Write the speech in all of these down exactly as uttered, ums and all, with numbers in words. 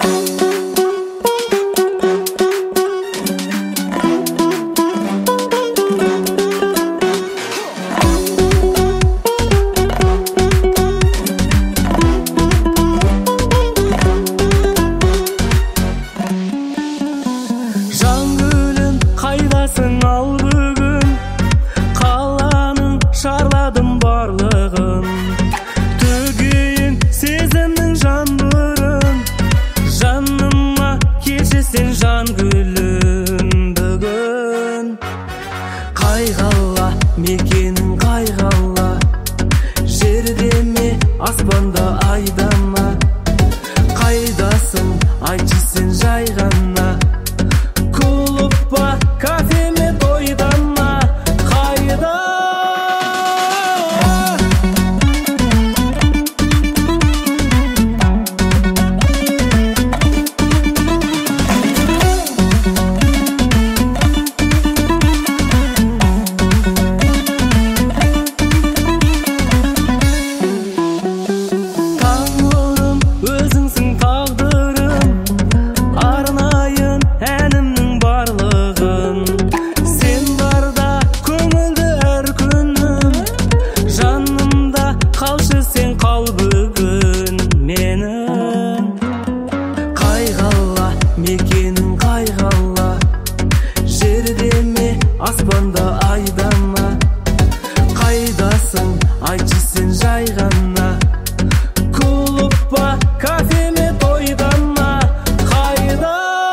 Ал бүгін қаланың шарладым барлығын, төгейін сезімнің жаңбырын, жаныма келші сен жан гүлім бүгін. Қайғала мекенің қайғала, жерде ме аспанда айда ма, қайдасың айтшы сен жай ғана, мекенің қайғала, жерде ме аспанда айда ма, қайдасың айтшы сен жай ғана, клуб па кафе ме тойда ма, қайда?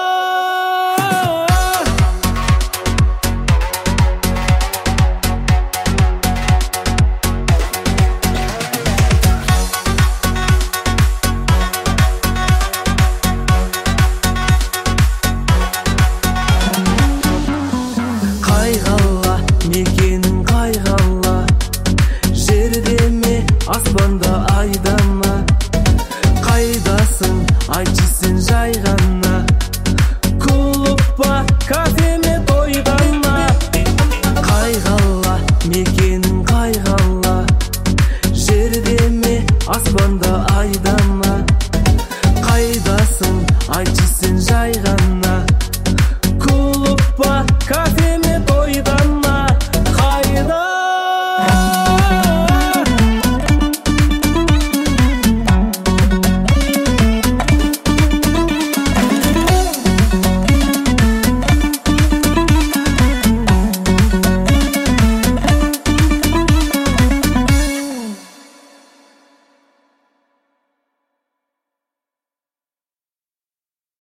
Қайғала мекенің қайғала, жерде ме аспанда айда ма, қайдасың айтшы сен жай ғана, клуб па кафе ме тойда